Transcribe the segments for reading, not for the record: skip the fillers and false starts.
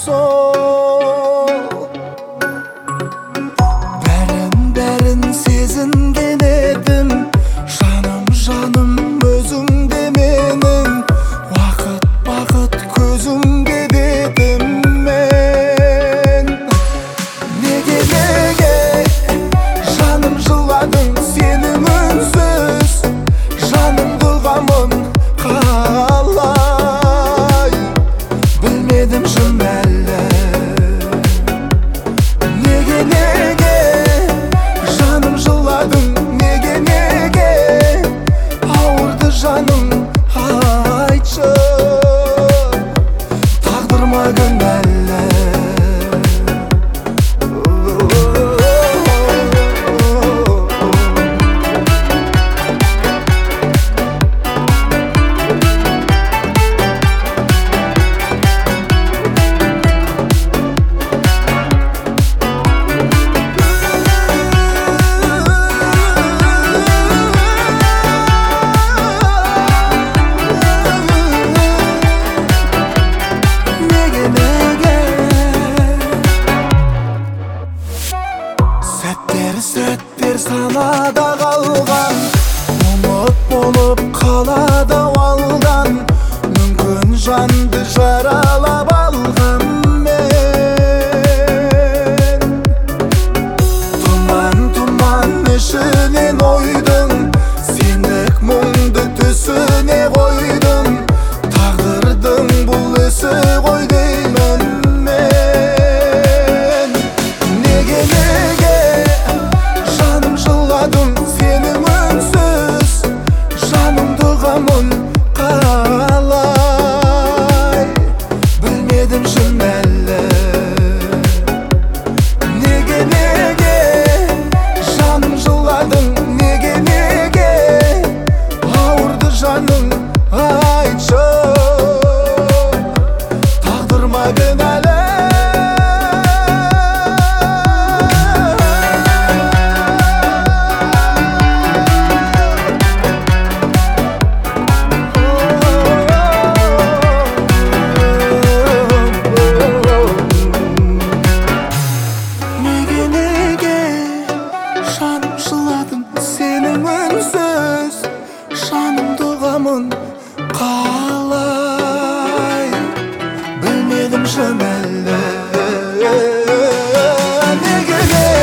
сол бәрін сезінген едім. Жаным өзіңде менің, бақыт көзіңде дедім мен. Неге жаным жыладың сенің үнсіз, жанымды ұғамын қалай, білмедім шын әлі. Неге жаным жыладың, неге ауырды жаным, айтшы, тағдыр ма кінәлі? Сәттер санада қалған, ұмыт болып қалады алдан. Мүмкін жанды жаралап алған мен. Тұман ішінен ойдың, сендік мұңды түсіне қойдым. Тағдырдың бұл ісі ғой деймін мен. Неге жаным жыладым сенің үнсіз, жанымды ұғамын қалай, білмедім шын әлі. Неге жаным жыладың, неге ауырды жаның, айтшы, тағдыр ма кінәлі? Жаным жыладым сенің үнсіз, жанымды ұғамын қалай, білмедім шын әлі. Неге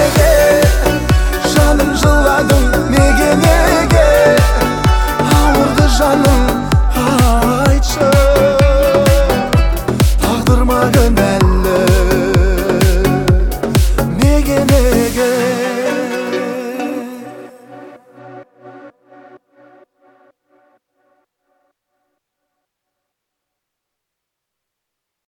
жаным жыладың, неге ауырды жаным, айтшы, тағдыр ма кінәлі? Неге